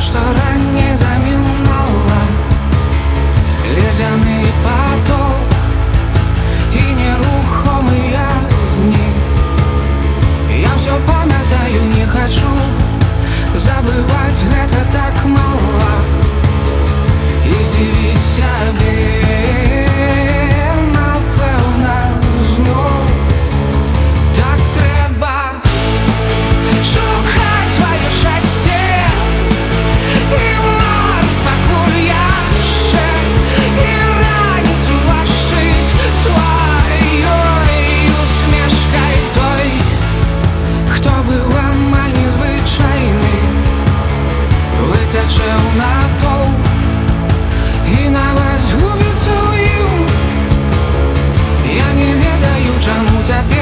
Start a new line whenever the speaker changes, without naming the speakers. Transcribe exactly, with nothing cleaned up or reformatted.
що ранее заминало ледяный поток и нерухомые дни. Я все памятаю, не хочу забывать, это так мало. І здивіть себе, напевно, знов так треба шукати своє щастя і марить, покуль я ще і раніцю лашить своєю усмішкою той, хто був амаль незвичайний, витяче в натовп і навіть згубиться ў ім. Я не ведаю, чаму цяпер